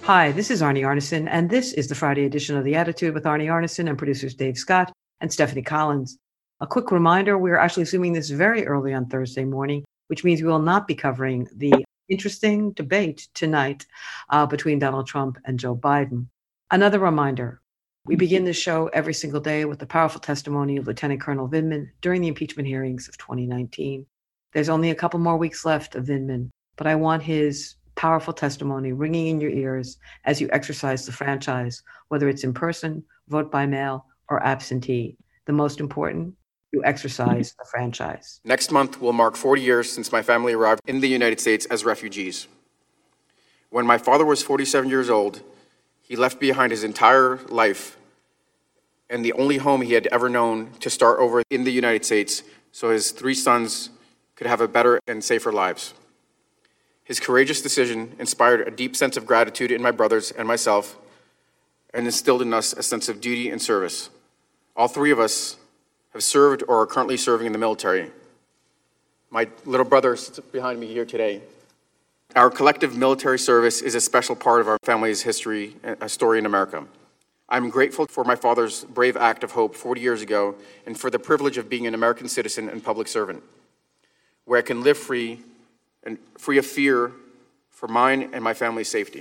Hi, this is Arnie Arneson, and this is the Friday edition of The Attitude with Arnie Arneson and producers Dave Scott and Stephanie Collins. A quick reminder, we're actually zooming this very early on Thursday morning, which means we will not be covering the interesting debate tonight between Donald Trump and Joe Biden. Another reminder, we begin this show every single day with the powerful testimony of Lieutenant Colonel Vindman during the impeachment hearings of 2019. There's only a couple more weeks left of Vindman, but I want his powerful testimony ringing in your ears as you exercise the franchise, whether it's in person, vote by mail, or absentee. The most important, you exercise the franchise. Next month will mark 40 years since my family arrived in the United States as refugees. When my father was 47 years old, he left behind his entire life and the only home he had ever known to start over in the United States so his 3 sons could have a better and safer lives. His courageous decision inspired a deep sense of gratitude in my brothers and myself and instilled in us a sense of duty and service. All 3 of us have served or are currently serving in the military. My little brother sits behind me here today. Our collective military service is a special part of our family's history, a story in America. I'm grateful for my father's brave act of hope 40 years ago and for the privilege of being an American citizen and public servant, where I can live free of fear for mine and my family's safety.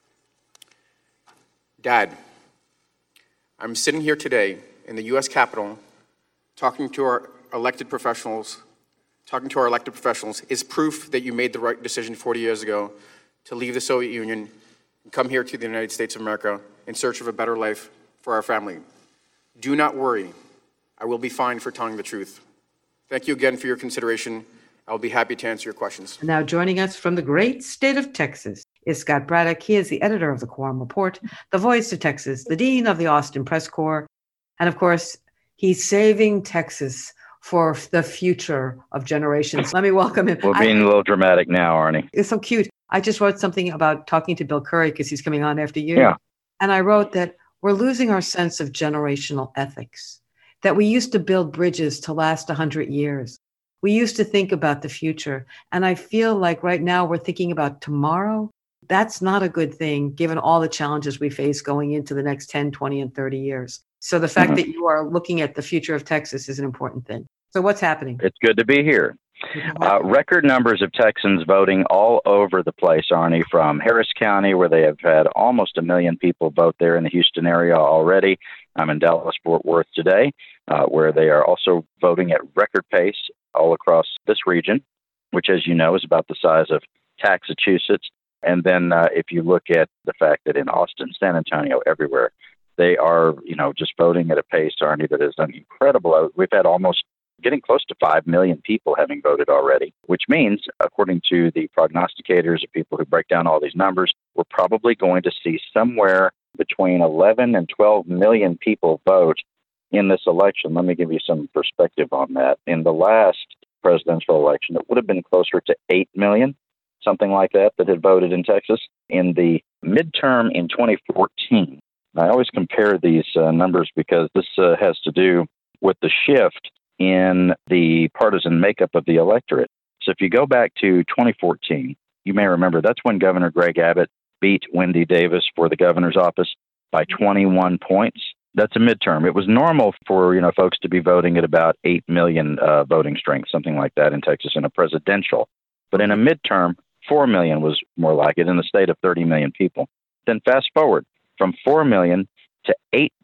Dad, I'm sitting here today in the U.S. Capitol talking to our elected professionals is proof that you made the right decision 40 years ago to leave the Soviet Union and come here to the United States of America in search of a better life for our family. Do not worry. I will be fine for telling the truth. Thank you again for your consideration. I'll be happy to answer your questions. Now joining us from the great state of Texas is Scott Braddock. He is the editor of the Quorum Report, the voice of Texas, the dean of the Austin Press Corps, and of course, he's saving Texas for the future of generations. Let me welcome him. We're being a little dramatic now, Arnie. It's so cute. I just wrote something about talking to Bill Curry because he's coming on after you. Yeah. And I wrote that we're losing our sense of generational ethics, that we used to build bridges to last 100 years. We used to think about the future. And I feel like right now we're thinking about tomorrow. That's not a good thing, given all the challenges we face going into the next 10, 20, and 30 years. So the fact that you are looking at the future of Texas is an important thing. So what's happening? It's good to be here. Record numbers of Texans voting all over the place, Arnie, from Harris County, where they have had almost 1 million people vote there in the Houston area already. I'm in Dallas-Fort Worth today, where they are also voting at record pace all across this region, which, as you know, is about the size of Massachusetts. And then if you look at the fact that in Austin, San Antonio, everywhere, they are, just voting at a pace, Arnie, that is incredible. We've had almost getting close to 5 million people having voted already, which means, according to the prognosticators, the people who break down all these numbers, we're probably going to see somewhere between 11 and 12 million people vote in this election. Let me give you some perspective on that. In the last presidential election, it would have been closer to 8 million, something like that had voted in Texas. In the midterm in 2014, I always compare these numbers because this has to do with the shift in the partisan makeup of the electorate. So if you go back to 2014, you may remember that's when Governor Greg Abbott beat Wendy Davis for the governor's office by 21 points. That's a midterm. It was normal for folks to be voting at about 8 million voting strength, something like that in Texas in a presidential. But in a midterm, 4 million was more like it in the state of 30 million people. Then fast forward from 4 million to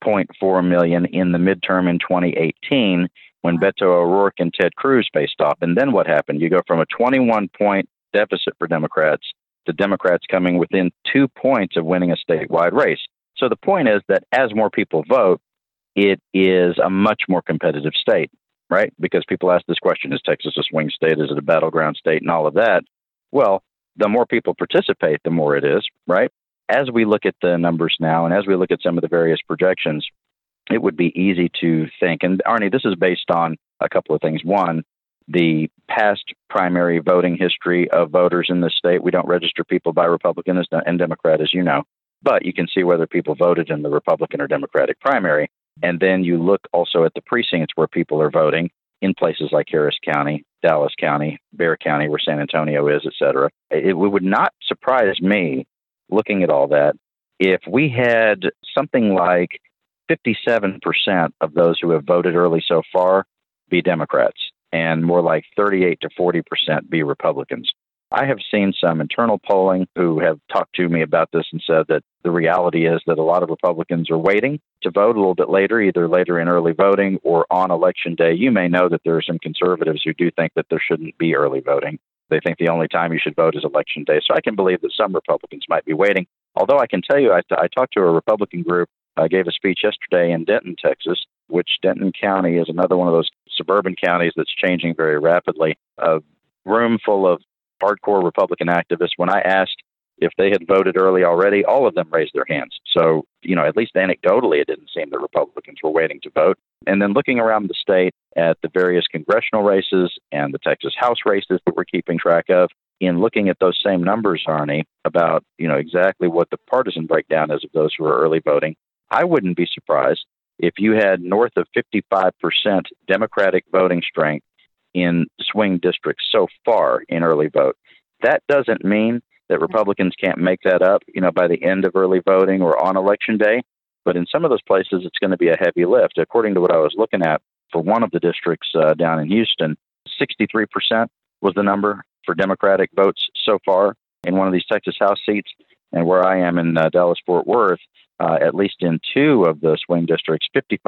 8.4 million in the midterm in 2018 when Beto O'Rourke and Ted Cruz faced off. And then what happened? You go from a 21-point deficit for Democrats to Democrats coming within 2 points of winning a statewide race. So the point is that as more people vote, it is a much more competitive state, right? Because people ask this question, is Texas a swing state? Is it a battleground state? And all of that. Well, the more people participate, the more it is, right? As we look at the numbers now and as we look at some of the various projections, it would be easy to think, and Arnie, this is based on a couple of things. One, the past primary voting history of voters in this state. We don't register people by Republican and Democrat, as you know, but you can see whether people voted in the Republican or Democratic primary. And then you look also at the precincts where people are voting in places like Harris County, Dallas County, Bexar County, where San Antonio is, et cetera. It would not surprise me, looking at all that, if we had something like 57% of those who have voted early so far be Democrats and more like 38 to 40% be Republicans. I have seen some internal polling who have talked to me about this and said that the reality is that a lot of Republicans are waiting to vote a little bit later, either later in early voting or on Election Day. You may know that there are some conservatives who do think that there shouldn't be early voting. They think the only time you should vote is Election Day. So I can believe that some Republicans might be waiting. Although I can tell you, I talked to a Republican group. I gave a speech yesterday in Denton, Texas, which Denton County is another one of those suburban counties that's changing very rapidly. A room full of hardcore Republican activists. When I asked if they had voted early already, all of them raised their hands. So, at least anecdotally, it didn't seem that Republicans were waiting to vote. And then looking around the state at the various congressional races and the Texas House races that we're keeping track of, in looking at those same numbers, Arnie, about, exactly what the partisan breakdown is of those who are early voting, I wouldn't be surprised if you had north of 55% Democratic voting strength in swing districts so far in early vote. That doesn't mean that Republicans can't make that up, by the end of early voting or on Election Day. But in some of those places, it's going to be a heavy lift. According to what I was looking at for one of the districts down in Houston, 63% was the number for Democratic votes so far in one of these Texas House seats. And where I am in Dallas-Fort Worth, at least in two of the swing districts,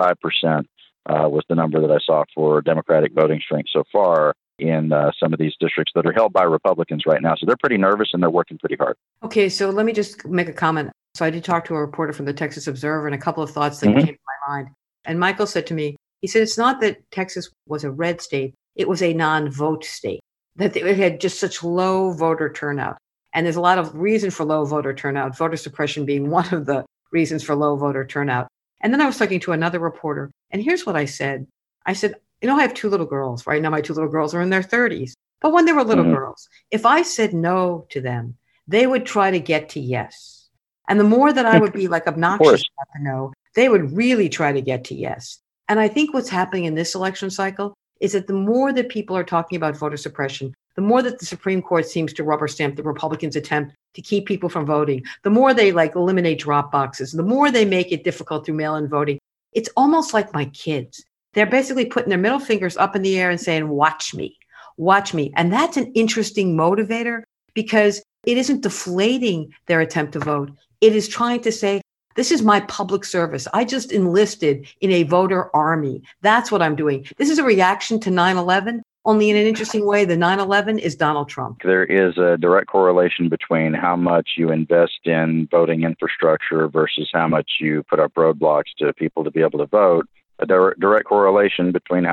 55% was the number that I saw for Democratic voting strength so far in some of these districts that are held by Republicans right now. So they're pretty nervous and they're working pretty hard. Okay, so let me just make a comment. So I did talk to a reporter from the Texas Observer and a couple of thoughts that came to my mind. And Michael said to me, he said, it's not that Texas was a red state, it was a non-vote state, that it had just such low voter turnout. And there's a lot of reason for low voter turnout, voter suppression being one of the reasons for low voter turnout. And then I was talking to another reporter, and here's what I said. I said, I have two little girls. Right now, my two little girls are in their 30s. But when they were little girls, if I said no to them, they would try to get to yes. And the more that I would be like obnoxious about the no, they would really try to get to yes. And I think what's happening in this election cycle is that the more that people are talking about voter suppression, the more that the Supreme Court seems to rubber stamp the Republicans' attempt to keep people from voting, the more they eliminate drop boxes, the more they make it difficult through mail-in voting. It's almost like my kids. They're basically putting their middle fingers up in the air and saying, watch me, watch me. And that's an interesting motivator because it isn't deflating their attempt to vote. It is trying to say, this is my public service. I just enlisted in a voter army. That's what I'm doing. This is a reaction to 9/11. Only in an interesting way, the 9/11 is Donald Trump. There is a direct correlation between how much you invest in voting infrastructure versus how much you put up roadblocks to people to be able to vote. A direct correlation between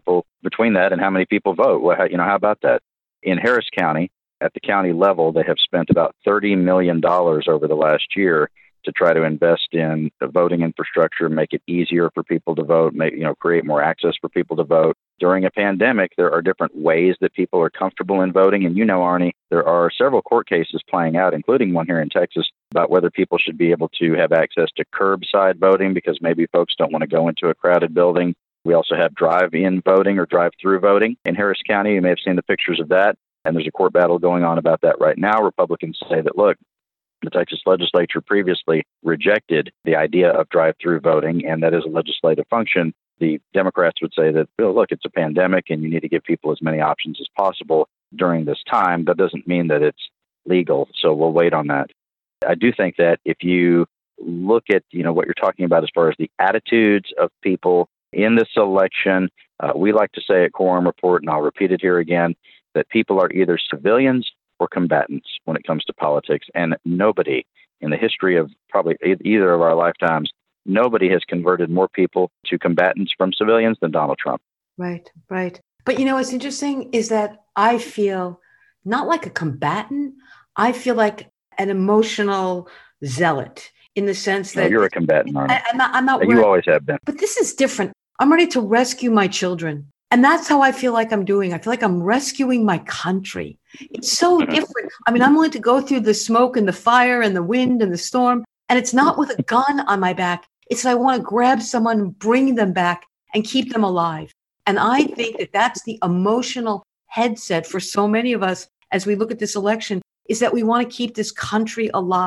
that and how many people vote. Well, how about that? In Harris County, at the county level, they have spent about $30 million over the last year to try to invest in the voting infrastructure, make it easier for people to vote, create more access for people to vote. During a pandemic, there are different ways that people are comfortable in voting. And Arnie, there are several court cases playing out, including one here in Texas, about whether people should be able to have access to curbside voting because maybe folks don't want to go into a crowded building. We also have drive-in voting or drive-through voting in Harris County. You may have seen the pictures of that. And there's a court battle going on about that right now. Republicans say that, look, the Texas legislature previously rejected the idea of drive-through voting, and that is a legislative function. The Democrats would say that, look, it's a pandemic and you need to give people as many options as possible during this time. That doesn't mean that it's legal, so we'll wait on that. I do think that if you look at, what you're talking about as far as the attitudes of people in this election, we like to say at Quorum Report, and I'll repeat it here again, that people are either civilians or combatants when it comes to politics. And nobody in the history of probably either of our lifetimes, nobody has converted more people to combatants from civilians than Donald Trump. Right. But what's interesting is that I feel not like a combatant. I feel like an emotional zealot in the sense that you're a combatant, Arnie. I'm not. You always have been. But this is different. I'm ready to rescue my children. And that's how I feel like I'm doing. I feel like I'm rescuing my country. It's so different. I'm willing to go through the smoke and the fire and the wind and the storm. And it's not with a gun on my back. It's that I want to grab someone, bring them back and keep them alive. And I think that that's the emotional headset for so many of us as we look at this election, is that we want to keep this country alive.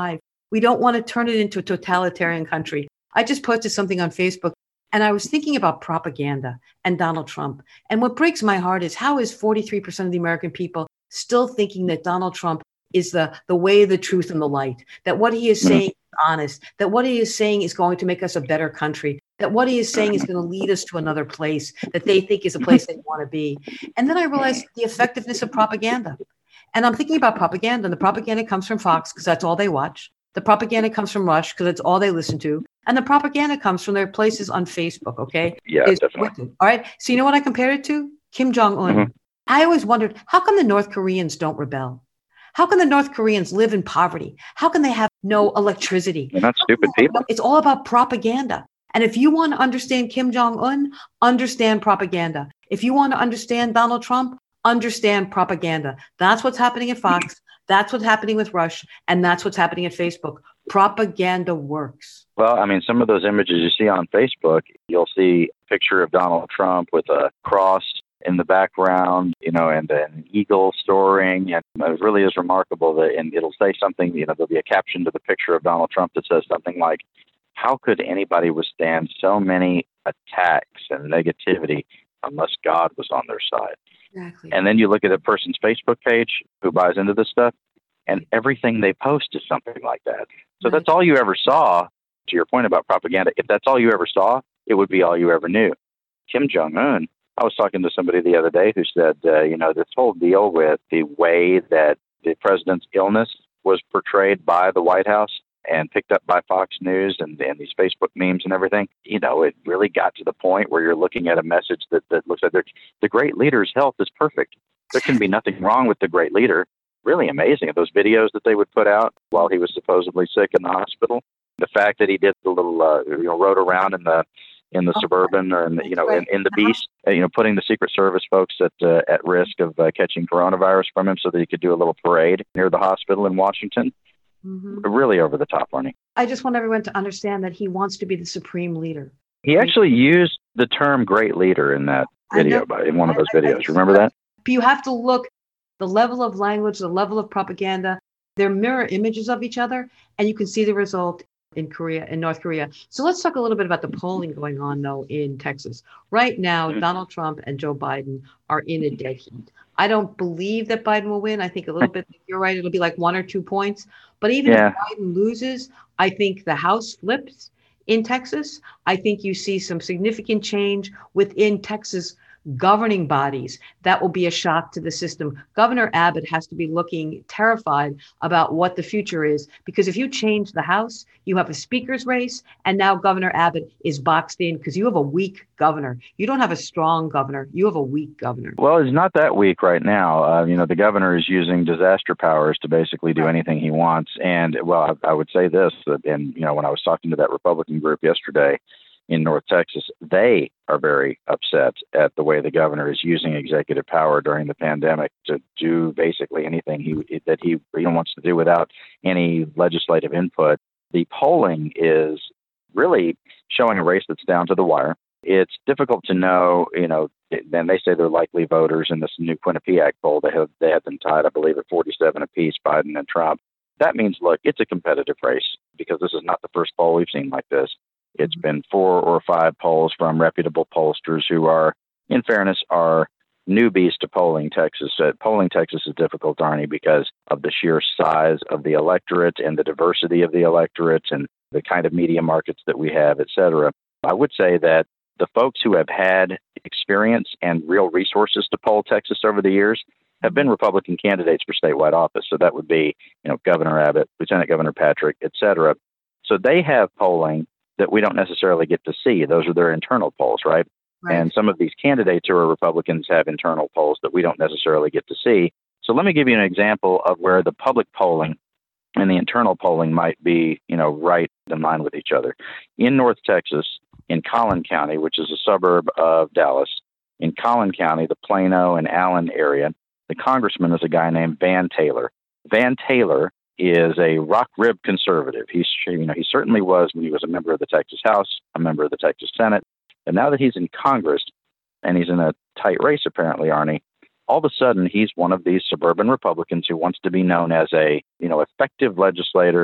We don't want to turn it into a totalitarian country. I just posted something on Facebook and I was thinking about propaganda and Donald Trump. And what breaks my heart is how is 43% of the American people still thinking that Donald Trump is the way, the truth, and the light, that what he is saying is honest, that what he is saying is going to make us a better country, that what he is saying is going to lead us to another place that they think is a place they want to be. And then I realized the effectiveness of propaganda. And I'm thinking about propaganda, and the propaganda comes from Fox because that's all they watch. The propaganda comes from Rush because it's all they listen to. And the propaganda comes from their places on Facebook, okay? Yeah, definitely. Wicked. All right. So you know what I compared it to? Kim Jong-un. Mm-hmm. I always wondered, how come the North Koreans don't rebel? How can the North Koreans live in poverty? How can they have no electricity? They're not stupid people. It's all about propaganda. And if you want to understand Kim Jong-un, understand propaganda. If you want to understand Donald Trump, understand propaganda. That's what's happening at Fox. That's what's happening with Rush. And that's what's happening at Facebook. Propaganda works. Well, I mean, some of those images you see on Facebook, you'll see a picture of Donald Trump with a cross in the background, and an eagle soaring. And it really is remarkable that, and it'll say something, there'll be a caption to the picture of Donald Trump that says something like, how could anybody withstand so many attacks and negativity unless God was on their side? Exactly. And then you look at a person's Facebook page who buys into this stuff, and everything they post is something like that. So Right. That's all you ever saw. To your point about propaganda, if that's all you ever saw, it would be all you ever knew. Kim Jong-un, I was talking to somebody the other day who said, this whole deal with the way that the president's illness was portrayed by the White House and picked up by Fox News and these Facebook memes and everything, it really got to the point where you're looking at a message that looks like the great leader's health is perfect. There can be nothing wrong with the great leader. Really amazing. Those videos that they would put out while he was supposedly sick in the hospital. The fact that he did the little, rode around in the Suburban or in the Beast, putting the Secret Service folks at risk of catching coronavirus from him so that he could do a little parade near the hospital in Washington. Mm-hmm. Really over the top, Arnie. I just want everyone to understand that he wants to be the supreme leader. He actually used the term great leader in that video, in one of those videos. Remember that? You have to look the level of language, the level of propaganda. They're mirror images of each other, and you can see the result in North Korea. So let's talk a little bit about the polling going on, though, in Texas. Right now, Donald Trump and Joe Biden are in a dead heat. I don't believe that Biden will win. I think a little bit, you're right, it'll be like 1 or 2 points. But even if Biden loses, I think the House flips in Texas. I think you see some significant change within Texas governing bodies. That will be a shock to the system. Governor Abbott has to be looking terrified about what the future is, because if you change the House, you have a speaker's race, and now Governor Abbott is boxed in because you have a weak governor. You don't have a strong governor. You have a weak governor. Well, he's not that weak right now. The governor is using disaster powers to basically do anything he wants. And, well, I would say this, and, when I was talking to that Republican group yesterday, in North Texas, they are very upset at the way the governor is using executive power during the pandemic to do basically anything he wants to do without any legislative input. The polling is really showing a race that's down to the wire. It's difficult to know, and they say they're likely voters in this new Quinnipiac poll. They have them tied, I believe, at 47 apiece, Biden and Trump. That means, look, it's a competitive race because this is not the first poll we've seen like this. It's been 4 or 5 polls from reputable pollsters who are, in fairness, are newbies to polling Texas. Polling Texas is difficult, Arnie, because of the sheer size of the electorate and the diversity of the electorate and the kind of media markets that we have, et cetera. I would say that the folks who have had experience and real resources to poll Texas over the years have been Republican candidates for statewide office. So that would be, Governor Abbott, Lieutenant Governor Patrick, et cetera. So they have polling that we don't necessarily get to see. Those are their internal polls, right? And some of these candidates who are Republicans have internal polls that we don't necessarily get to see. So let me give you an example of where the public polling and the internal polling might be, right in line with each other. In North Texas, in Collin County, which is a suburb of Dallas, in Collin County, the Plano and Allen area, the congressman is a guy named Van Taylor. Van Taylor is a rock rib conservative. He certainly was when he was a member of the Texas House, a member of the Texas Senate. And now that he's in Congress and he's in a tight race, apparently, Arnie, all of a sudden he's one of these suburban Republicans who wants to be known as a, effective legislator,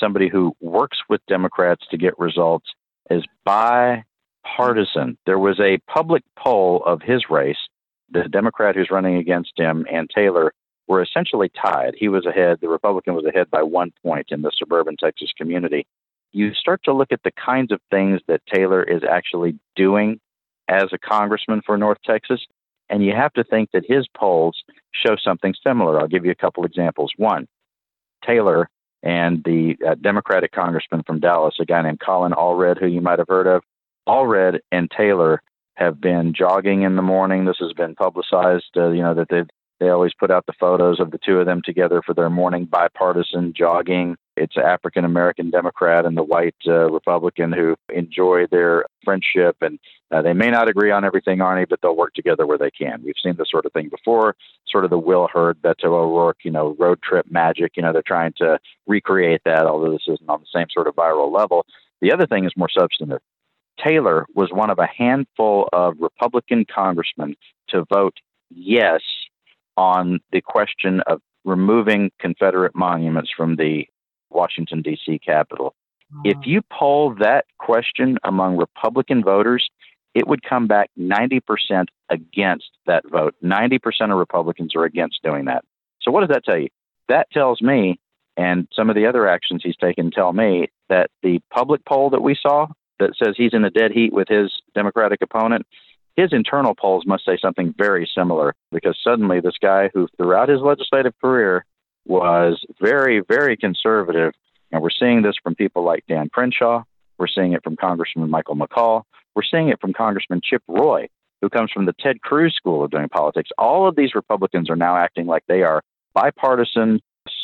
somebody who works with Democrats to get results, is bipartisan. There was a public poll of his race. The Democrat who's running against him and Taylor were essentially tied. He was ahead. The Republican was ahead by 1 point in the suburban Texas community. You start to look at the kinds of things that Taylor is actually doing as a congressman for North Texas, and you have to think that his polls show something similar. I'll give you a couple examples. One, Taylor and the Democratic congressman from Dallas, a guy named Colin Allred, who you might have heard of. Allred and Taylor have been jogging in the morning. This has been publicized, that they always put out the photos of the two of them together for their morning bipartisan jogging. It's an African-American Democrat and the white Republican who enjoy their friendship. And they may not agree on everything, Arnie, but they'll work together where they can. We've seen this sort of thing before, sort of the Will Hurd, Beto O'Rourke, road trip magic. They're trying to recreate that, although this isn't on the same sort of viral level. The other thing is more substantive. Taylor was one of a handful of Republican congressmen to vote yes on the question of removing Confederate monuments from the Washington, D.C. Capitol. If you poll that question among Republican voters, it would come back 90% against that vote. 90% of Republicans are against doing that. So what does that tell you? That tells me, and some of the other actions he's taken tell me, that the public poll that we saw that says he's in a dead heat with his Democratic opponent, his internal polls must say something very similar, because suddenly this guy who throughout his legislative career was very, very conservative, and we're seeing this from people like Dan Crenshaw, we're seeing it from Congressman Michael McCall, we're seeing it from Congressman Chip Roy, who comes from the Ted Cruz School of doing politics. All of these Republicans are now acting like they are bipartisan,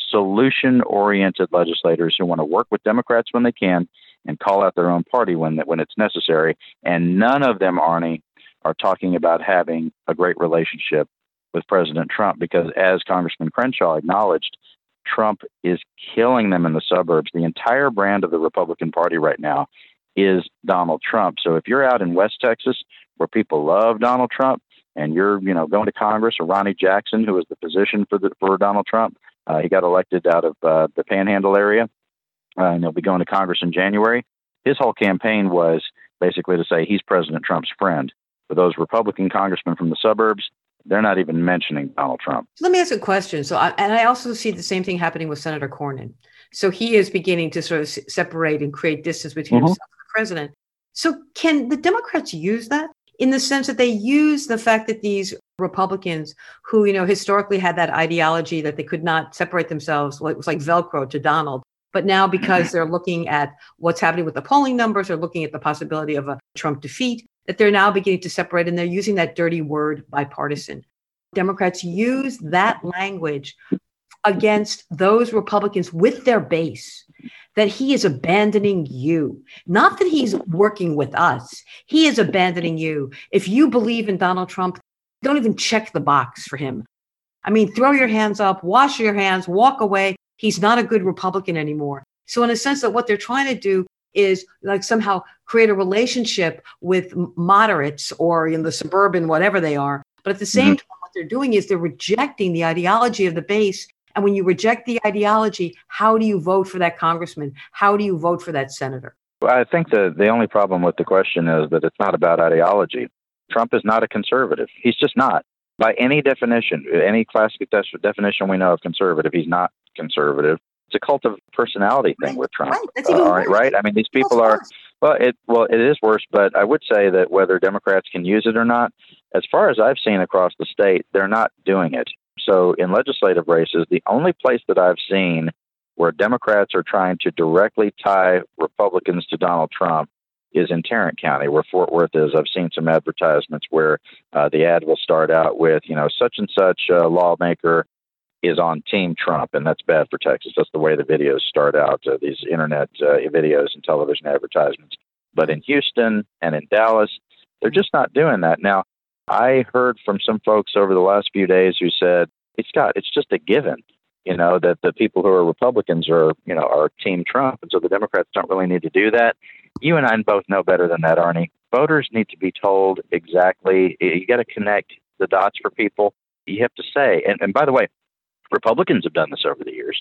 solution-oriented legislators who want to work with Democrats when they can and call out their own party when it's necessary. And none of them, Arnie, are talking about having a great relationship with President Trump, because as Congressman Crenshaw acknowledged, Trump is killing them in the suburbs. The entire brand of the Republican Party right now is Donald Trump. So if you're out in West Texas where people love Donald Trump and you're, going to Congress, or Ronnie Jackson, who was the physician for Donald Trump, he got elected out of the Panhandle area, and he'll be going to Congress in January. His whole campaign was basically to say he's President Trump's friend. For those Republican congressmen from the suburbs, they're not even mentioning Donald Trump. Let me ask a question. I also see the same thing happening with Senator Cornyn. So he is beginning to sort of separate and create distance between himself and the president. So can the Democrats use that in the sense that they use the fact that these Republicans who, historically had that ideology that they could not separate themselves, it was like Velcro to Donald, but now because they're looking at what's happening with the polling numbers, they're looking at the possibility of a Trump defeat, that they're now beginning to separate, and they're using that dirty word bipartisan. Democrats use that language against those Republicans with their base, that he is abandoning you. Not that he's working with us. He is abandoning you. If you believe in Donald Trump, don't even check the box for him. I mean, throw your hands up, wash your hands, walk away. He's not a good Republican anymore. So in a sense that what they're trying to do is like somehow create a relationship with moderates or in the suburban, whatever they are. But at the same time, what they're doing is they're rejecting the ideology of the base. And when you reject the ideology, how do you vote for that congressman? How do you vote for that senator? Well, I think the only problem with the question is that it's not about ideology. Trump is not a conservative. He's just not. By any definition, any classic definition we know of conservative, he's not conservative. It's a cult of personality thing with Trump, right? That's even worse. Right? I mean, these people are, it is worse, but I would say that whether Democrats can use it or not, as far as I've seen across the state, they're not doing it. So in legislative races, the only place that I've seen where Democrats are trying to directly tie Republicans to Donald Trump is in Tarrant County, where Fort Worth is. I've seen some advertisements where the ad will start out with, such and such lawmaker is on Team Trump, and that's bad for Texas. That's the way the videos start out, these internet videos and television advertisements. But in Houston and in Dallas, they're just not doing that. Now, I heard from some folks over the last few days who said, hey, Scott, it's just a given, that the people who are Republicans are Team Trump, and so the Democrats don't really need to do that. You and I both know better than that, Arnie. Voters need to be told exactly. You got to connect the dots for people. You have to say, and by the way, Republicans have done this over the years.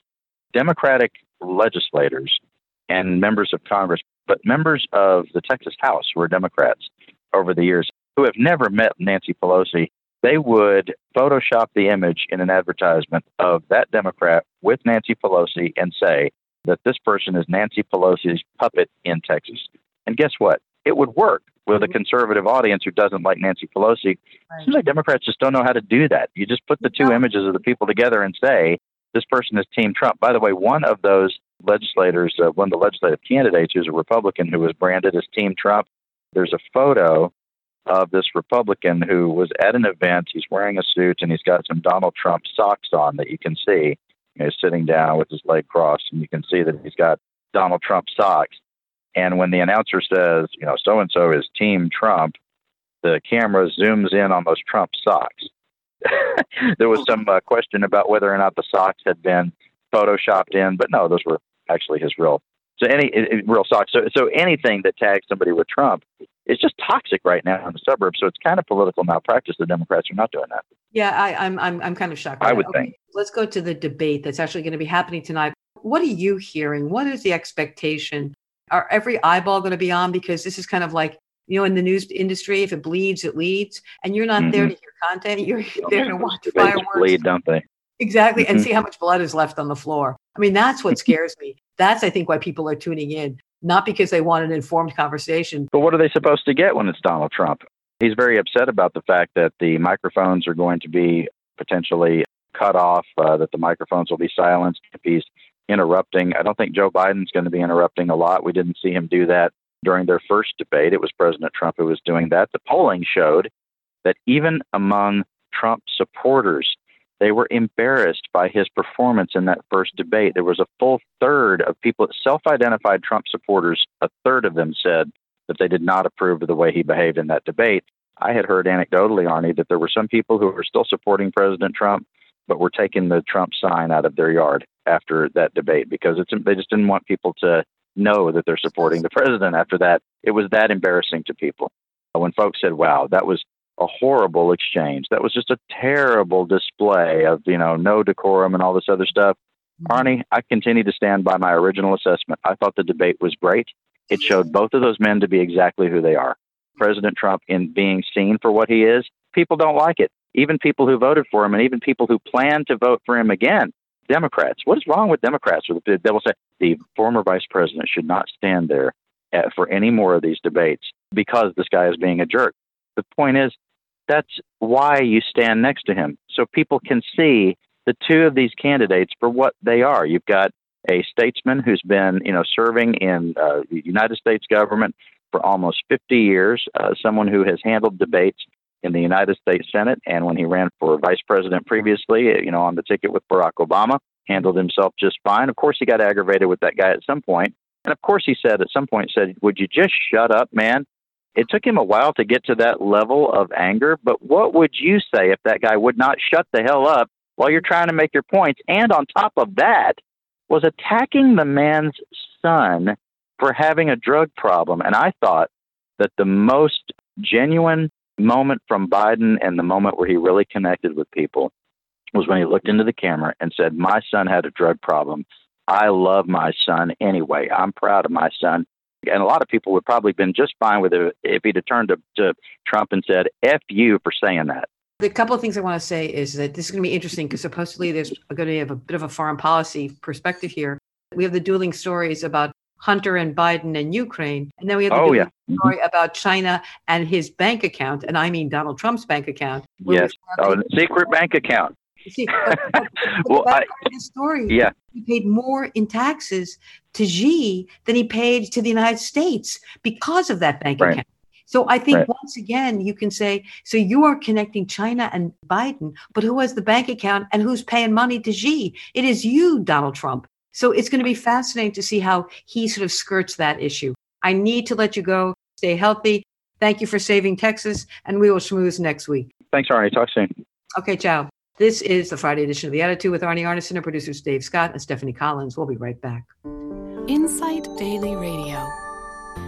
Democratic legislators and members of Congress, but members of the Texas House who are Democrats over the years who have never met Nancy Pelosi, they would Photoshop the image in an advertisement of that Democrat with Nancy Pelosi and say that this person is Nancy Pelosi's puppet in Texas. And guess what? It would work with a conservative audience who doesn't like Nancy Pelosi. It seems like Democrats just don't know how to do that. You just put the two images of the people together and say, this person is Team Trump. By the way, one of those legislators, one of the legislative candidates who's a Republican who was branded as Team Trump, there's a photo of this Republican who was at an event. He's wearing a suit and he's got some Donald Trump socks on that you can see. He's sitting down with his leg crossed, and you can see that he's got Donald Trump socks. And when the announcer says, so-and-so is Team Trump, the camera zooms in on those Trump socks. There was some question about whether or not the socks had been photoshopped in, but no, those were actually his real socks. So anything that tags somebody with Trump is just toxic right now in the suburbs. So it's kind of political malpractice. The Democrats are not doing that. Yeah, I'm kind of shocked. I would think. Let's go to the debate that's actually going to be happening tonight. What are you hearing? What is the expectation? Are every eyeball going to be on? Because this is kind of like, in the news industry, if it bleeds, it leads. And you're not there to hear content. You're there to watch fireworks. They bleed, don't they? Exactly. And see how much blood is left on the floor. I mean, that's what scares me. That's, I think, why people are tuning in, not because they want an informed conversation. But what are they supposed to get when it's Donald Trump? He's very upset about the fact that the microphones are going to be potentially cut off, that the microphones will be silenced if he's interrupting. I don't think Joe Biden's going to be interrupting a lot. We didn't see him do that during their first debate. It was President Trump who was doing that. The polling showed that even among Trump supporters, they were embarrassed by his performance in that first debate. There was a full third of people, self-identified Trump supporters, a third of them said that they did not approve of the way he behaved in that debate. I had heard anecdotally, Arnie, that there were some people who were still supporting President Trump, but were taking the Trump sign out of their yard after that debate because they just didn't want people to know that they're supporting the president after that. It was that embarrassing to people. When folks said, wow, that was a horrible exchange. That was just a terrible display of, no decorum and all this other stuff. Arnie, I continue to stand by my original assessment. I thought the debate was great. It showed both of those men to be exactly who they are. President Trump in being seen for what he is, people don't like it. Even people who voted for him and even people who plan to vote for him again. Democrats. What is wrong with Democrats? They will say the former vice president should not stand there for any more of these debates because this guy is being a jerk. The point is, that's why you stand next to him. So people can see the two of these candidates for what they are. You've got a statesman who's been, serving in the United States government for almost 50 years, someone who has handled debates in the United States Senate, and when he ran for vice president previously, on the ticket with Barack Obama, handled himself just fine. Of course, he got aggravated with that guy at some point. And of course, he said at some point, would you just shut up, man? It took him a while to get to that level of anger, but what would you say if that guy would not shut the hell up while you're trying to make your points? And on top of that, was attacking the man's son for having a drug problem. And I thought that the most genuine moment from Biden and the moment where he really connected with people was when he looked into the camera and said, my son had a drug problem. I love my son anyway. I'm proud of my son. And a lot of people would probably have been just fine with it if he'd have turned to Trump and said, F you for saying that. The couple of things I want to say is that this is going to be interesting because supposedly there's going to have a bit of a foreign policy perspective here. We have the dueling stories about Hunter and Biden and Ukraine. And then we have the story about China and his bank account. And I mean Donald Trump's bank account. Yes. Secret bank account. See, the story. Yeah. He paid more in taxes to Xi than he paid to the United States because of that bank account. So I think once again, you can say, so you are connecting China and Biden, but who has the bank account and who's paying money to Xi? It is you, Donald Trump. So it's going to be fascinating to see how he sort of skirts that issue. I need to let you go. Stay healthy. Thank you for saving Texas, and we will schmooze next week. Thanks, Arnie. Talk soon. Okay, ciao. This is the Friday edition of The Attitude with Arnie Arnesen and producers Dave Scott and Stephanie Collins. We'll be right back. Insight Daily Radio.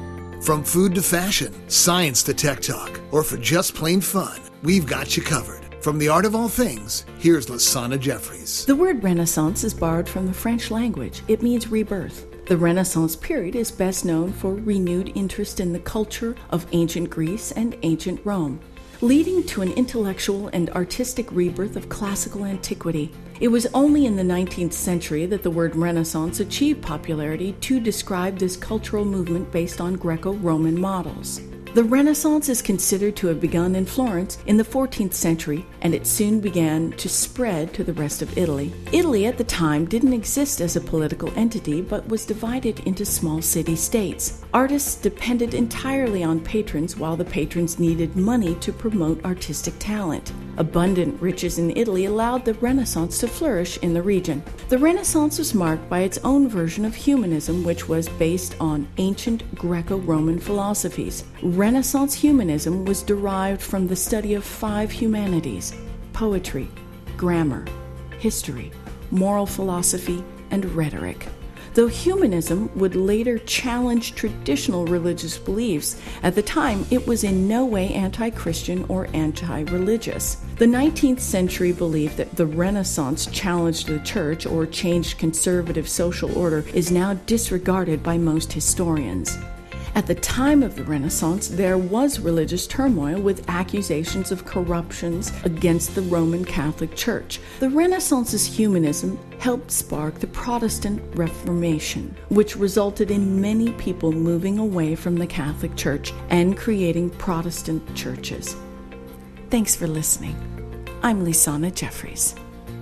From food to fashion, science to tech talk, or for just plain fun, we've got you covered. From The Art of All Things, here's Lasana Jeffries. The word Renaissance is borrowed from the French language. It means rebirth. The Renaissance period is best known for renewed interest in the culture of ancient Greece and ancient Rome, leading to an intellectual and artistic rebirth of classical antiquity. It was only in the 19th century that the word Renaissance achieved popularity to describe this cultural movement based on Greco-Roman models. The Renaissance is considered to have begun in Florence in the 14th century, and it soon began to spread to the rest of Italy. Italy at the time didn't exist as a political entity, but was divided into small city-states. Artists depended entirely on patrons, while the patrons needed money to promote artistic talent. Abundant riches in Italy allowed the Renaissance to flourish in the region. The Renaissance was marked by its own version of humanism, which was based on ancient Greco-Roman philosophies. Renaissance humanism was derived from the study of 5 humanities: poetry, grammar, history, moral philosophy, and rhetoric. Though humanism would later challenge traditional religious beliefs, at the time it was in no way anti-Christian or anti-religious. The 19th century belief that the Renaissance challenged the church or changed conservative social order is now disregarded by most historians. At the time of the Renaissance, there was religious turmoil with accusations of corruptions against the Roman Catholic Church. The Renaissance's humanism helped spark the Protestant Reformation, which resulted in many people moving away from the Catholic Church and creating Protestant churches. Thanks for listening. I'm Lasana Jeffries.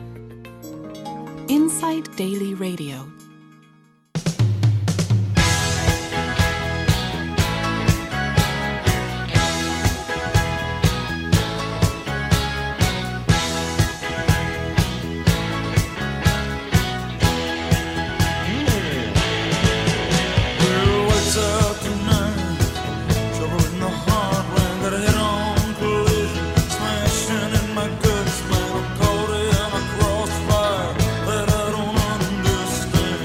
Insight Daily Radio. Smashing in my guts, man, I'm caught in my crossfire that I don't understand.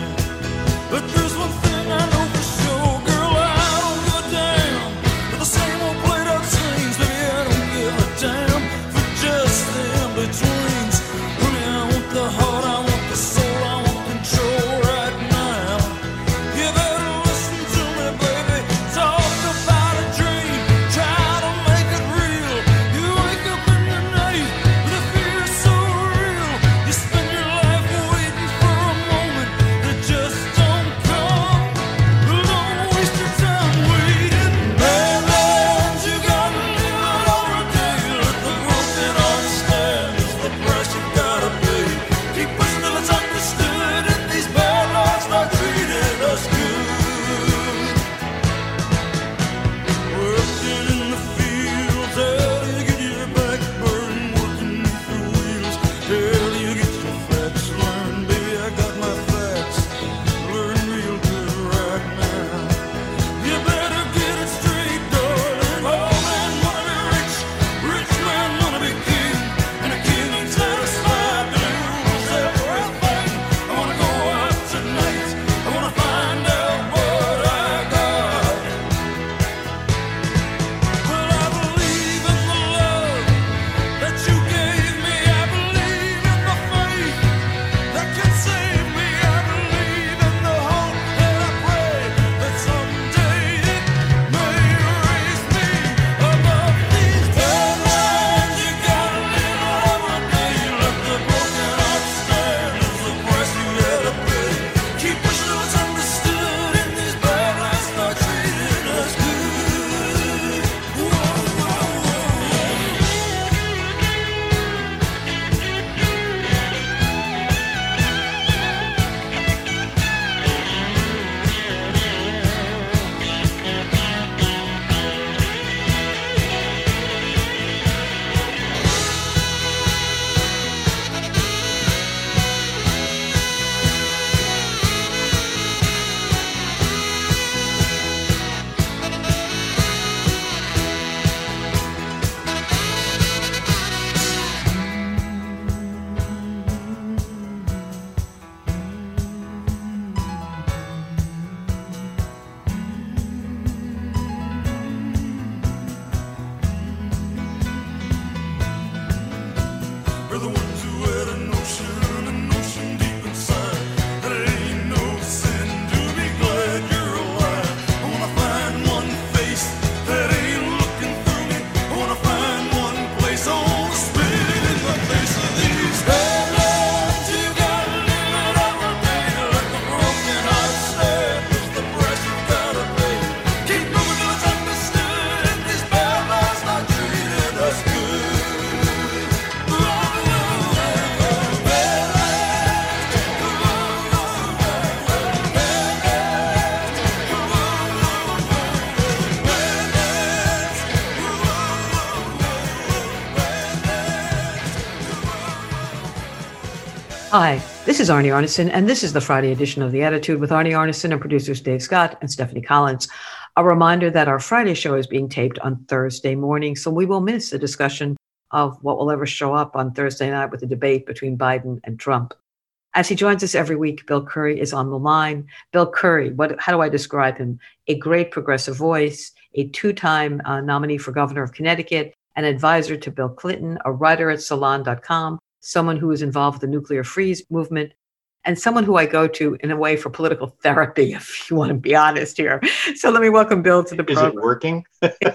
Hi, this is Arnie Arnesen, and this is the Friday edition of The Attitude with Arnie Arnesen and producers Dave Scott and Stephanie Collins. A reminder that our Friday show is being taped on Thursday morning, so we will miss a discussion of what will ever show up on Thursday night with the debate between Biden and Trump. As he joins us every week, Bill Curry is on the line. Bill Curry, how do I describe him? A great progressive voice, a two-time nominee for governor of Connecticut, an advisor to Bill Clinton, a writer at Salon.com, someone who is involved with the nuclear freeze movement, and someone who I go to in a way for political therapy, if you want to be honest here. So let me welcome Bill to the program. Is it working?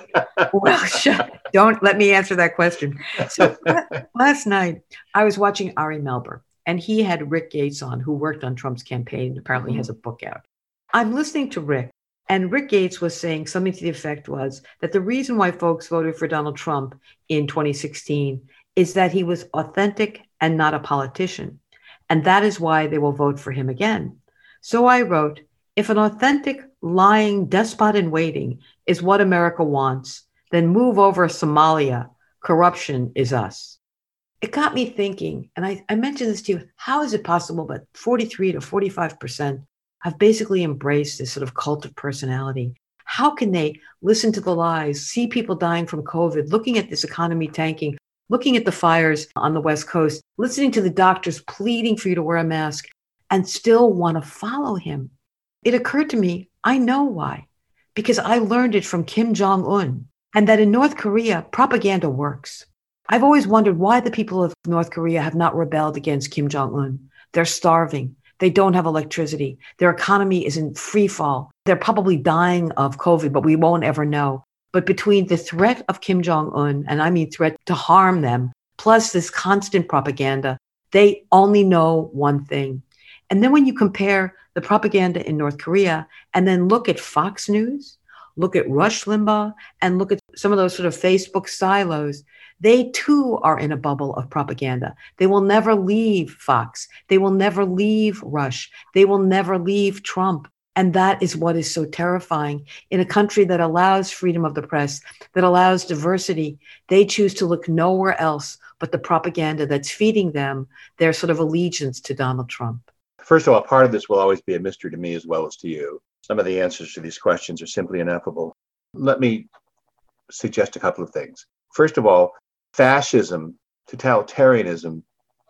Well, don't let me answer that question. So last night, I was watching Ari Melber, and he had Rick Gates on, who worked on Trump's campaign, apparently has a book out. I'm listening to Rick, and Rick Gates was saying something to the effect was that the reason why folks voted for Donald Trump in 2016 is that he was authentic and not a politician. And that is why they will vote for him again. So I wrote, if an authentic, lying despot in waiting is what America wants, then move over Somalia. Corruption is us. It got me thinking, and I mentioned this to you, how is it possible that 43 to 45% have basically embraced this sort of cult of personality? How can they listen to the lies, see people dying from COVID, looking at this economy tanking, looking at the fires on the West Coast, listening to the doctors pleading for you to wear a mask, and still want to follow him? It occurred to me, I know why. Because I learned it from Kim Jong-un, and that in North Korea, propaganda works. I've always wondered why the people of North Korea have not rebelled against Kim Jong-un. They're starving. They don't have electricity. Their economy is in free fall. They're probably dying of COVID, but we won't ever know. But between the threat of Kim Jong-un, and I mean threat to harm them, plus this constant propaganda, they only know one thing. And then when you compare the propaganda in North Korea and then look at Fox News, look at Rush Limbaugh, and look at some of those sort of Facebook silos, they too are in a bubble of propaganda. They will never leave Fox. They will never leave Rush. They will never leave Trump. And that is what is so terrifying. In a country that allows freedom of the press, that allows diversity, they choose to look nowhere else but the propaganda that's feeding them their sort of allegiance to Donald Trump. First of all, part of this will always be a mystery to me as well as to you. Some of the answers to these questions are simply ineffable. Let me suggest a couple of things. First of all, fascism, totalitarianism,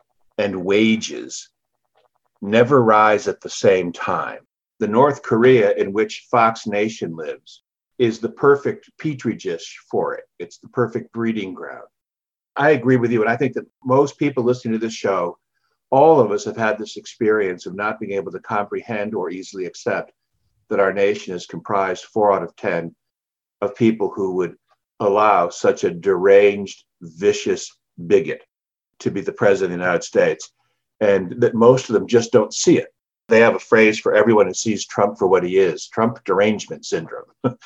and wages never rise at the same time. The North Korea in which Fox Nation lives is the perfect petri dish for it. It's the perfect breeding ground. I agree with you, and I think that most people listening to this show, all of us have had this experience of not being able to comprehend or easily accept that our nation is comprised 4 out of 10 of people who would allow such a deranged, vicious bigot to be the president of the United States, and that most of them just don't see it. They have a phrase for everyone who sees Trump for what he is: Trump derangement syndrome.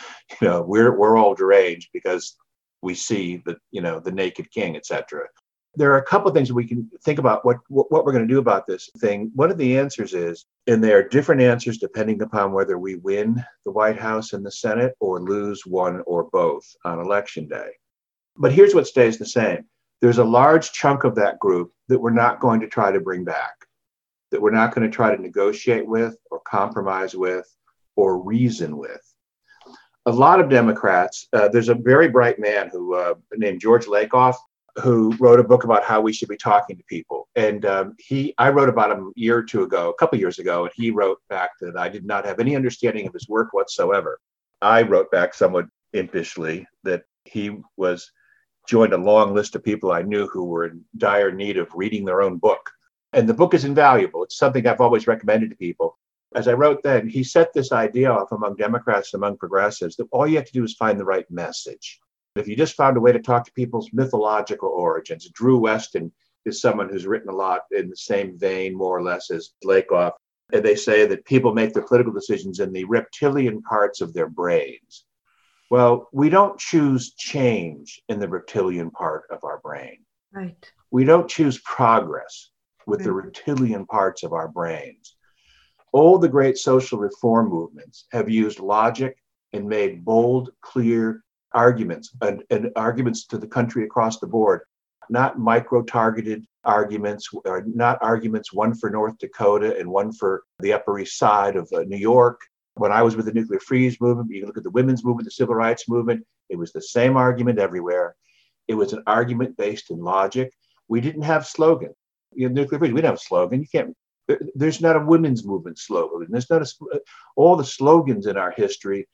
We're all deranged because we see the naked king, etc. There are a couple of things we can think about what we're going to do about this thing. One of the answers is, and there are different answers depending upon whether we win the White House and the Senate or lose one or both on election day. But here's what stays the same. There's a large chunk of that group that we're not going to try to bring back, that we're not going to try to negotiate with or compromise with or reason with. A lot of Democrats, there's a very bright man named George Lakoff, who wrote a book about how we should be talking to people. And I wrote about him a couple years ago, and he wrote back that I did not have any understanding of his work whatsoever. I wrote back somewhat impishly that he joined a long list of people I knew who were in dire need of reading their own book. And the book is invaluable. It's something I've always recommended to people. As I wrote then, he set this idea off among Democrats and among progressives that all you have to do is find the right message. If you just found a way to talk to people's mythological origins, Drew Weston is someone who's written a lot in the same vein, more or less, as Lakoff. And they say that people make their political decisions in the reptilian parts of their brains. Well, we don't choose change in the reptilian part of our brain. Right. We don't choose progress with the reptilian parts of our brains. All the great social reform movements have used logic and made bold, clear arguments and arguments to the country across the board, not micro-targeted arguments, or not arguments, one for North Dakota and one for the Upper East Side of New York. When I was with the nuclear freeze movement, you can look at the women's movement, the civil rights movement, it was the same argument everywhere. It was an argument based in logic. We didn't have slogans. Nuclear freeze, we didn't have a slogan. You can't. There's not a women's movement slogan. There's not all the slogans in our history,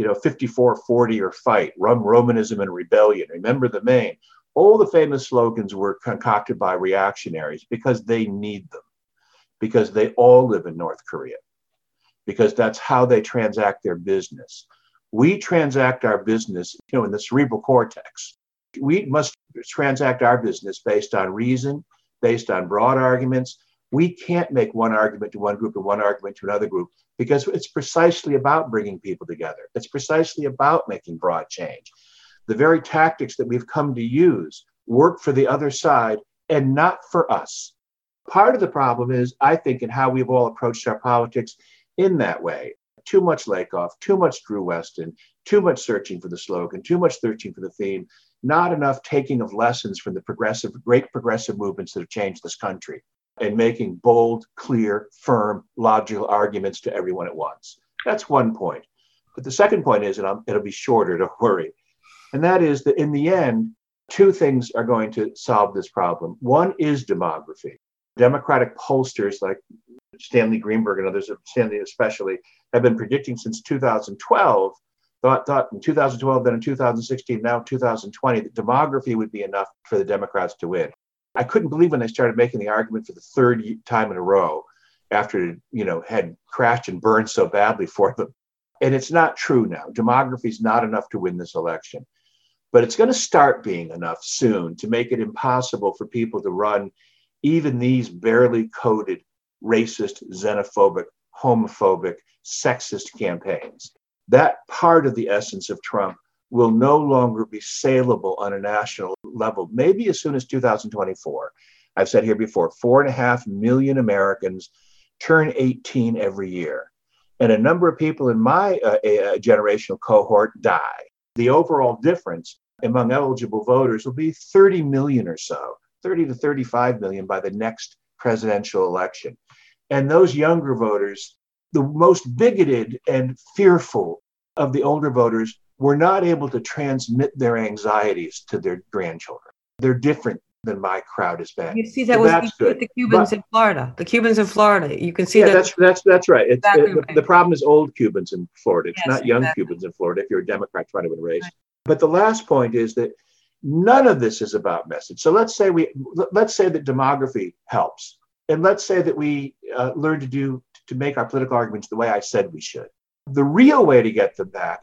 54, 40, or fight, Romanism and rebellion, remember the Maine. All the famous slogans were concocted by reactionaries because they need them, because they all live in North Korea, because that's how they transact their business. We transact our business, in the cerebral cortex. We must transact our business based on reason, based on broad arguments. We can't make one argument to one group and one argument to another group because it's precisely about bringing people together. It's precisely about making broad change. The very tactics that we've come to use work for the other side and not for us. Part of the problem is, I think, in how we've all approached our politics in that way. Too much Lakoff, too much Drew Weston, too much searching for the slogan, too much searching for the theme, not enough taking of lessons from the great progressive movements that have changed this country and making bold, clear, firm, logical arguments to everyone at once. That's one point. But the second point is, and it'll be shorter, don't worry, and that is that in the end, two things are going to solve this problem. One is demography. Democratic pollsters like Stanley Greenberg and others, Stanley especially, have been predicting since 2012, thought in 2012, then in 2016, now 2020, that demography would be enough for the Democrats to win. I couldn't believe when they started making the argument for the third time in a row after it, had crashed and burned so badly for them. And it's not true now. Demography is not enough to win this election. But it's going to start being enough soon to make it impossible for people to run even these barely coded racist, xenophobic, homophobic, sexist campaigns. That part of the essence of Trump will no longer be saleable on a national level, maybe as soon as 2024. I've said here before, 4.5 million Americans turn 18 every year. And a number of people in my generational cohort die. The overall difference among eligible voters will be 30 million or so, 30 to 35 million by the next presidential election. And those younger voters, the most bigoted and fearful of the older voters, were not able to transmit their anxieties to their grandchildren. They're different than my crowd has been. You see that with the Cubans in Florida. The Cubans in Florida, you can see that. That's right. The problem is old Cubans in Florida. It's not young Cubans in Florida if you're a Democrat trying to win a race. Right. But the last point is that none of this is about message. So let's say that demography helps, and let's say that we learn to make our political arguments the way I said we should. The real way to get them back,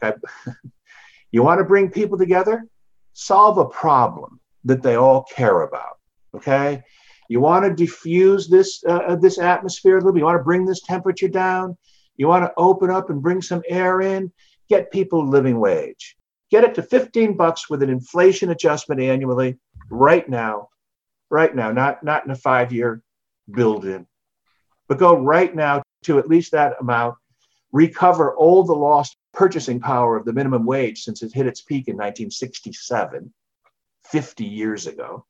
you want to bring people together? Solve a problem that they all care about, okay? You want to diffuse this atmosphere a little bit? You want to bring this temperature down? You want to open up and bring some air in? Get people a living wage. Get it to $15 with an inflation adjustment annually right now, not in a 5-year build-in, but go right now to at least that amount. Recover all the lost purchasing power of the minimum wage since it hit its peak in 1967, 50 years ago,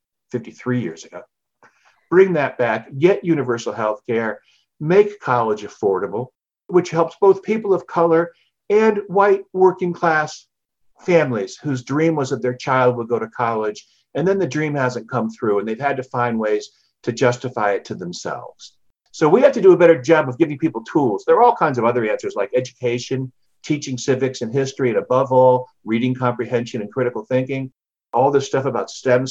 53 years ago. Bring that back, get universal health care, make college affordable, which helps both people of color and white working class families whose dream was that their child would go to college, and then the dream hasn't come through, and they've had to find ways to justify it to themselves. So we have to do a better job of giving people tools. There are all kinds of other answers like education, teaching civics and history, and above all, reading comprehension and critical thinking. all this stuff about STEM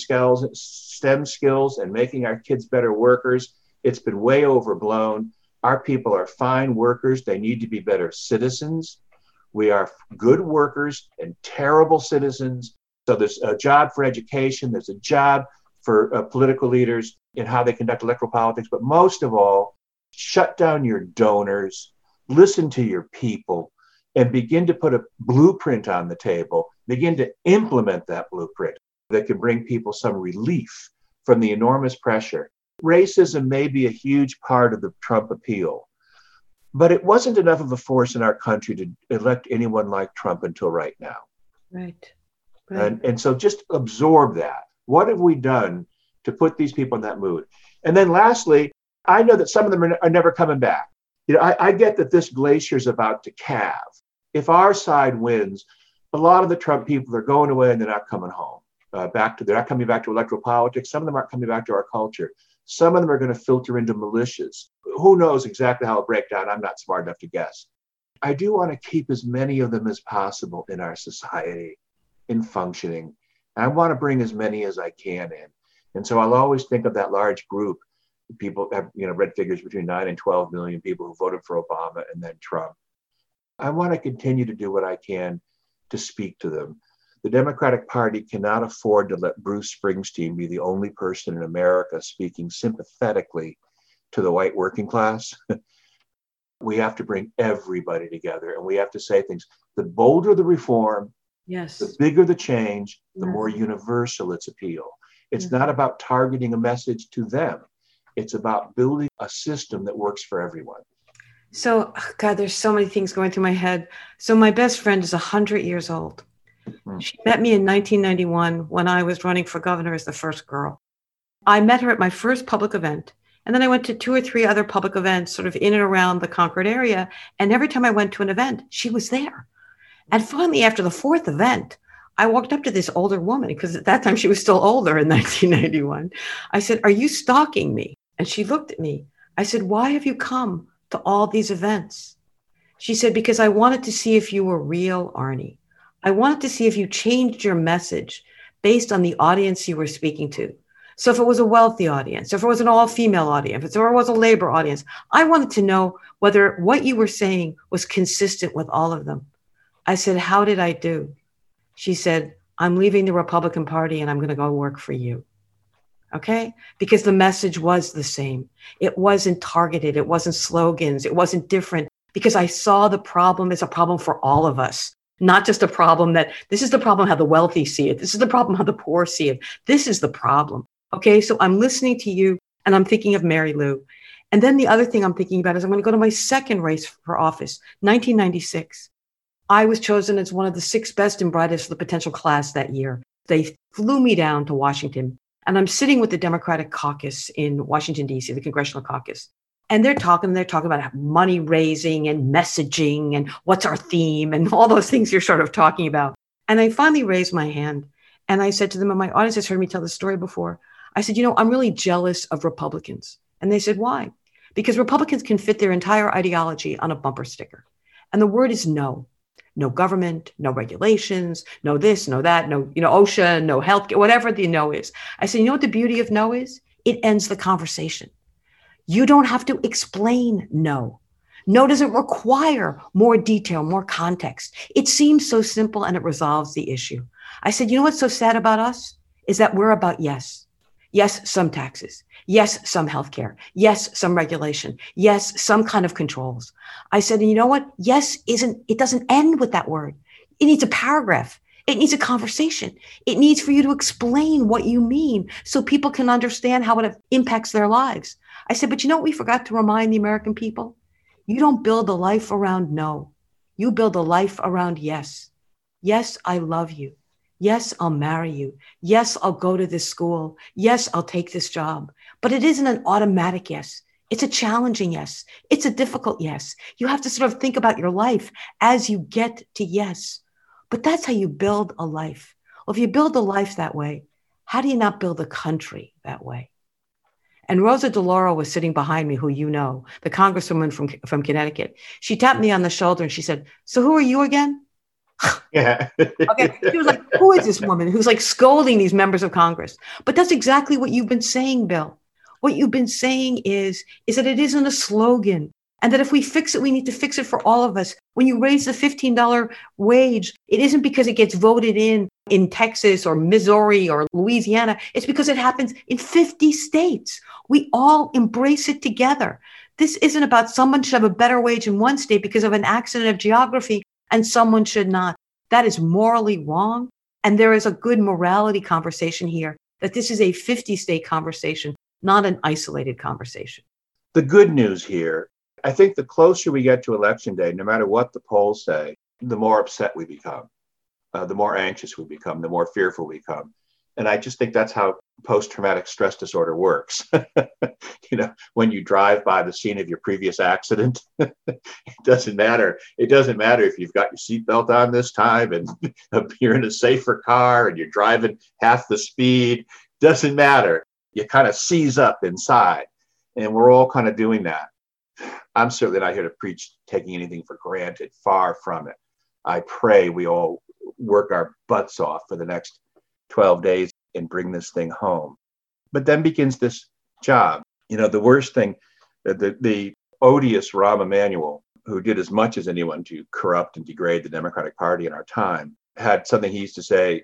skills and making our kids better workers, it's been way overblown. Our people are fine workers. They need to be better citizens. We are good workers and terrible citizens. So there's a job for education. There's a job for political leaders in how they conduct electoral politics. But most of all, shut down your donors, listen to your people, and begin to put a blueprint on the table. Begin to implement that blueprint that can bring people some relief from the enormous pressure. Racism may be a huge part of the Trump appeal, but it wasn't enough of a force in our country to elect anyone like Trump until right now. Right. And so just absorb that. What have we done to put these people in that mood? And then lastly, I know that some of them are never coming back. I get that this glacier is about to calve. If our side wins, a lot of the Trump people are going away and they're not coming home. They're not coming back to electoral politics. Some of them aren't coming back to our culture. Some of them are going to filter into militias. Who knows exactly how it'll break down? I'm not smart enough to guess. I do want to keep as many of them as possible in our society, in functioning. I want to bring as many as I can in. And so I'll always think of that large group. People have, read figures between 9 and 12 million people who voted for Obama and then Trump. I want to continue to do what I can to speak to them. The Democratic Party cannot afford to let Bruce Springsteen be the only person in America speaking sympathetically to the white working class. We have to bring everybody together, and we have to say things. The bolder the reform, yes, the bigger the change, the more universal its appeal. It's not about targeting a message to them. It's about building a system that works for everyone. So, God, there's so many things going through my head. So my best friend is 100 years old. She met me in 1991 when I was running for governor as the first girl. I met her at my first public event. And then I went to 2 or 3 other public events sort of in and around the Concord area. And every time I went to an event, she was there. And finally, after the 4th event, I walked up to this older woman, because at that time she was still older in 1991. I said, "Are you stalking me?" And she looked at me. I said, "Why have you come to all these events?" She said, "Because I wanted to see if you were real, Arnie. I wanted to see if you changed your message based on the audience you were speaking to. So if it was a wealthy audience, if it was an all-female audience, if it was a labor audience, I wanted to know whether what you were saying was consistent with all of them." I said, "How did I do?" She said, "I'm leaving the Republican Party and I'm going to go work for you." Okay? Because the message was the same. It wasn't targeted. It wasn't slogans. It wasn't different, because I saw the problem as a problem for all of us. Not just a problem that this is the problem how the wealthy see it. This is the problem how the poor see it. This is the problem. Okay, so I'm listening to you and I'm thinking of Mary Lou. And then the other thing I'm thinking about is I'm going to go to my second race for office, 1996. I was chosen as one of the 6 best and brightest of the potential class that year. They flew me down to Washington, and I'm sitting with the Democratic caucus in Washington, D.C., the congressional caucus. And they're talking about money raising and messaging and what's our theme and all those things you're sort of talking about. And I finally raised my hand and I said to them, and my audience has heard me tell this story before. I said, I'm really jealous of Republicans. And they said, "Why?" Because Republicans can fit their entire ideology on a bumper sticker. And the word is no. No government, no regulations, no this, no that, no, OSHA, no health, whatever the no is. I said, what the beauty of no is? It ends the conversation. You don't have to explain no. No doesn't require more detail, more context. It seems so simple and it resolves the issue. I said, what's so sad about us is that we're about yes. Yes, some taxes. Yes, some healthcare. Yes, some regulation. Yes, some kind of controls. I said, and you know what? Yes it doesn't end with that word. It needs a paragraph. It needs a conversation. It needs for you to explain what you mean so people can understand how it impacts their lives. I said, but what we forgot to remind the American people? You don't build a life around no. You build a life around yes. Yes, I love you. Yes, I'll marry you. Yes, I'll go to this school. Yes, I'll take this job. But it isn't an automatic yes. It's a challenging yes. It's a difficult yes. You have to sort of think about your life as you get to yes. But that's how you build a life. Well, if you build a life that way, how do you not build a country that way? And Rosa DeLauro was sitting behind me, who the congresswoman from Connecticut. She tapped me on the shoulder and she said, "So who are you again?" Yeah. Okay. She was like, who is this woman who's like scolding these members of Congress? But that's exactly what you've been saying, Bill. What you've been saying is that it isn't a slogan, and that if we fix it, we need to fix it for all of us. When you raise the $15 wage, it isn't because it gets voted in Texas or Missouri or Louisiana. It's because it happens in 50 states. We all embrace it together. This isn't about someone should have a better wage in one state because of an accident of geography and someone should not. That is morally wrong. And there is a good morality conversation here, that this is a 50-state conversation, not an isolated conversation. The good news here, I think the closer we get to Election Day, no matter what the polls say, the more upset we become, the more anxious we become, the more fearful we become. And I just think that's how post-traumatic stress disorder works. When you drive by the scene of your previous accident, it doesn't matter. It doesn't matter if you've got your seatbelt on this time and you're in a safer car and you're driving half the speed. Doesn't matter. You kind of seize up inside. And we're all kind of doing that. I'm certainly not here to preach taking anything for granted. Far from it. I pray we all work our butts off for the next 12 days and bring this thing home. But then begins this job. The worst thing, the odious Rahm Emanuel, who did as much as anyone to corrupt and degrade the Democratic Party in our time, had something he used to say,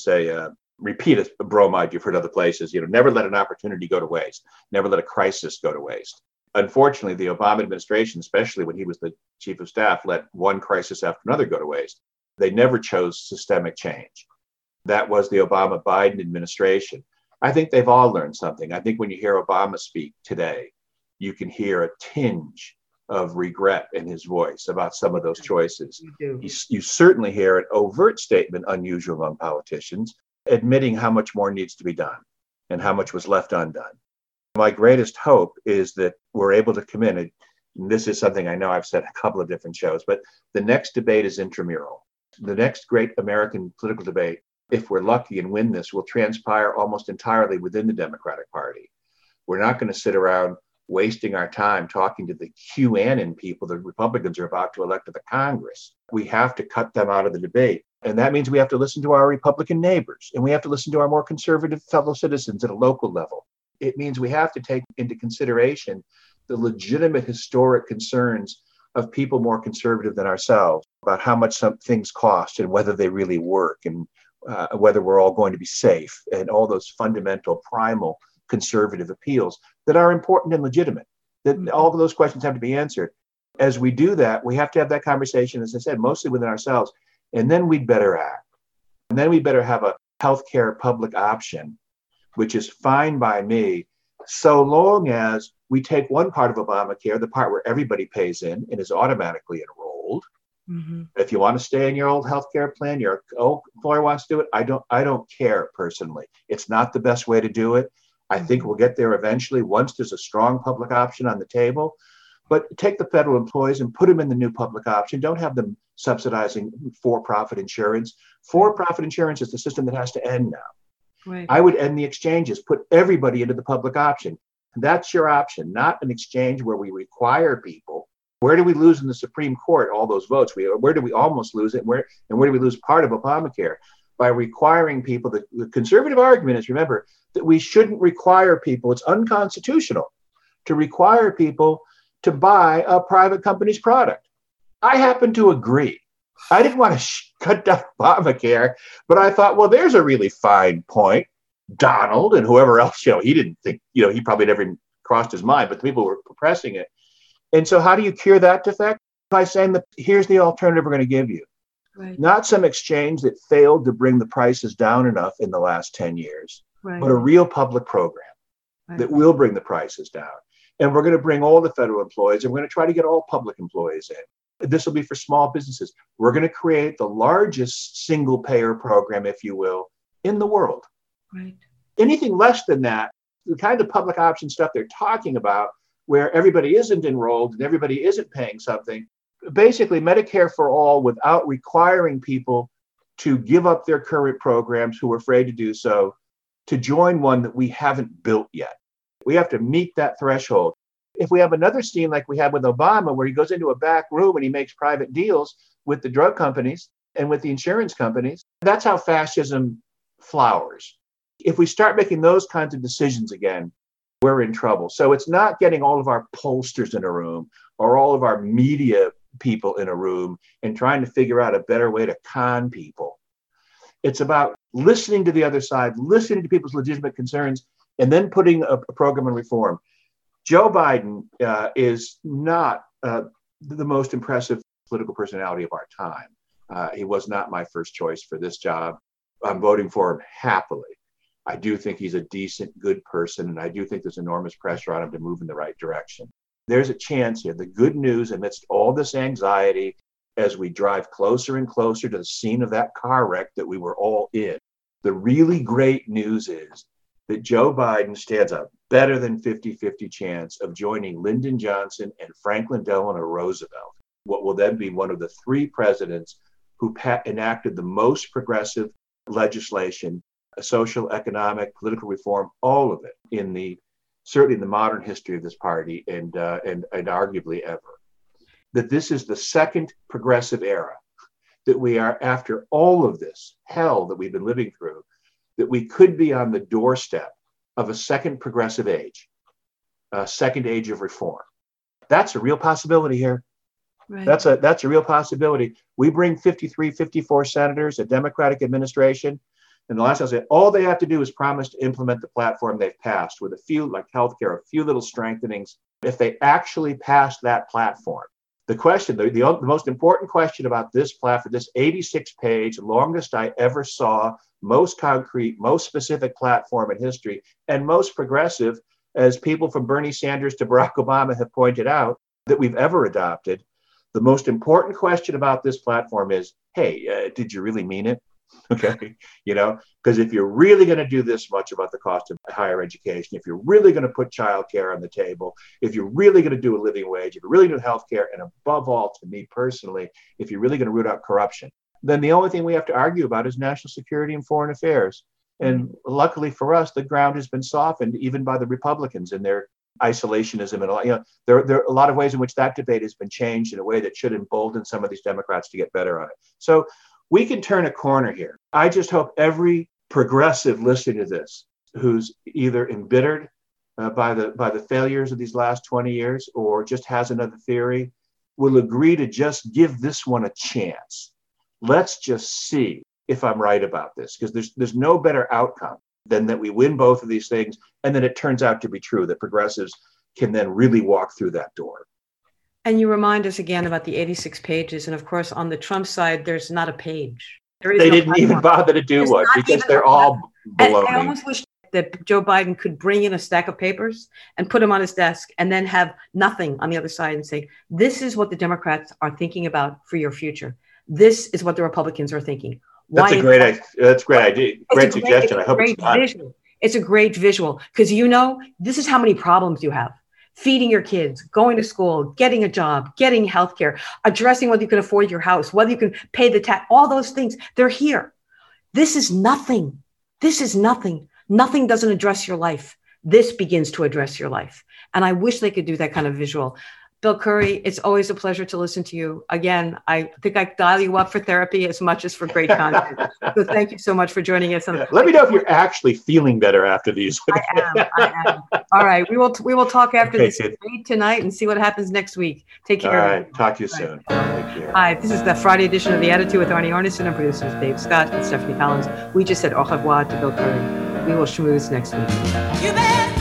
repeat a bromide you've heard other places, never let an opportunity go to waste, never let a crisis go to waste. Unfortunately, the Obama administration, especially when he was the chief of staff, let one crisis after another go to waste. They never chose systemic change. That was the Obama-Biden administration. I think they've all learned something. I think when you hear Obama speak today, you can hear a tinge of regret in his voice about some of those choices. You certainly hear an overt statement, unusual among politicians, admitting how much more needs to be done and how much was left undone. My greatest hope is that we're able to come in, and this is something I know I've said a couple of different shows, but the next debate is intramural. The next great American political debate, if we're lucky and win this, will transpire almost entirely within the Democratic Party. We're not going to sit around wasting our time talking to the QAnon people the Republicans are about to elect to the Congress. We have to cut them out of the debate. And that means we have to listen to our Republican neighbors, and we have to listen to our more conservative fellow citizens at a local level. It means we have to take into consideration the legitimate historic concerns of people more conservative than ourselves about how much some things cost and whether they really work, and whether we're all going to be safe, and all those fundamental primal conservative appeals that are important and legitimate. That all of those questions have to be answered. As we do that, we have to have that conversation, as I said, mostly within ourselves, and then we'd better act. And then we better have a healthcare public option, which is fine by me, so long as we take one part of Obamacare, the part where everybody pays in and is automatically enrolled. Mm-hmm. If you want to stay in your old healthcare plan, your old employer wants to do it, I don't care personally. It's not the best way to do it. I think we'll get there eventually once there's a strong public option on the table. But take the federal employees and put them in the new public option. Don't have them subsidizing for-profit insurance. For-profit insurance is the system that has to end now. Right. I would end the exchanges, put everybody into the public option. That's your option, not an exchange where we require people. Where do we lose in the Supreme Court all those votes? Where do we almost lose it? Where do we lose part of Obamacare? By requiring people, the conservative argument is, remember, that we shouldn't require people. It's unconstitutional to require people to buy a private company's product. I happen to agree. I didn't want to cut down Obamacare, but I thought, well, there's a really fine point. Donald and whoever else, he didn't think, he probably never even crossed his mind, but the people were pressing it. And so how do you cure that defect? By saying that here's the alternative we're going to give you. Right. Not some exchange that failed to bring the prices down enough in the last 10 years, right, but a real public program that will bring the prices down. And we're going to bring all the federal employees, and we're going to try to get all public employees in. This will be for small businesses. We're going to create the largest single payer program, if you will, in the world. Right. Anything less than that, the kind of public option stuff they're talking about, where everybody isn't enrolled and everybody isn't paying something, basically Medicare for all without requiring people to give up their current programs who are afraid to do so, to join one that we haven't built yet. We have to meet that threshold. If we have another scene like we had with Obama, where he goes into a back room and he makes private deals with the drug companies and with the insurance companies, That's how fascism flowers. If we start making those kinds of decisions again, we're in trouble. So it's not getting all of our pollsters in a room or all of our media people in a room and trying to figure out a better way to con people. It's about listening to the other side, listening to people's legitimate concerns, and then putting a program in reform. Joe Biden is not the most impressive political personality of our time. He was not my first choice for this job. I'm voting for him happily. I do think he's a decent, good person, and I do think there's enormous pressure on him to move in the right direction. There's a chance here. The good news amidst all this anxiety as we drive closer and closer to the scene of that car wreck that we were all in, the really great news is that Joe Biden stands a better than 50-50 chance of joining Lyndon Johnson and Franklin Delano Roosevelt, what will then be one of the three presidents who enacted the most progressive legislation, social, economic, political reform, all of it certainly in the modern history of this party and arguably ever. That this is the second progressive era, that we are, after all of this hell that we've been living through, that we could be on the doorstep of a second progressive age, a second age of reform. That's a real possibility here. Right. That's a real possibility. We bring 53, 54 senators, a Democratic administration, and the last time I said, all they have to do is promise to implement the platform they've passed with a few, like healthcare, a few little strengthenings. If they actually pass that platform, the question, the most important question about this platform, this 86-page, longest I ever saw, most concrete, most specific platform in history, and most progressive, as people from Bernie Sanders to Barack Obama have pointed out, that we've ever adopted. The most important question about this platform is, hey, did you really mean it? Okay, because if you're really going to do this much about the cost of higher education, if you're really going to put childcare on the table, if you're really going to do a living wage, if you're really going to do healthcare, and above all, to me personally, if you're really going to root out corruption, then the only thing we have to argue about is national security and foreign affairs. And luckily for us, the ground has been softened even by the Republicans and their isolationism and all. There are a lot of ways in which that debate has been changed in a way that should embolden some of these Democrats to get better on it. So we can turn a corner here. I just hope every progressive listening to this, who's either embittered by the failures of these last 20 years or just has another theory, will agree to just give this one a chance. Let's just see if I'm right about this, because there's no better outcome than that we win both of these things, and then it turns out to be true that progressives can then really walk through that door. And you remind us again about the 86 pages. And of course, on the Trump side, there's not a page. They didn't even bother to do one because they're all baloney. I almost wish that Joe Biden could bring in a stack of papers and put them on his desk and then have nothing on the other side and say, this is what the Democrats are thinking about for your future. This is what the Republicans are thinking. That's a great idea. Great suggestion. I hope it's done. It's a great visual because, this is how many problems you have. Feeding your kids, going to school, getting a job, getting healthcare, addressing whether you can afford your house, whether you can pay the tax, all those things, they're here. This is nothing. This is nothing. Nothing doesn't address your life. This begins to address your life. And I wish they could do that kind of visual. Bill Curry, it's always a pleasure to listen to you. Again, I think I dial you up for therapy as much as for great content. So thank you so much for joining us. Let me know if you're actually feeling better after these. I am. All right. We will talk after this debate tonight and see what happens next week. Take care. All right. Talk to you soon. Take care. Hi, this is the Friday edition of The Attitude with Arnie Arnesen and producers Dave Scott and Stephanie Collins. We just said au revoir to Bill Curry. We will schmooze next week. You bet.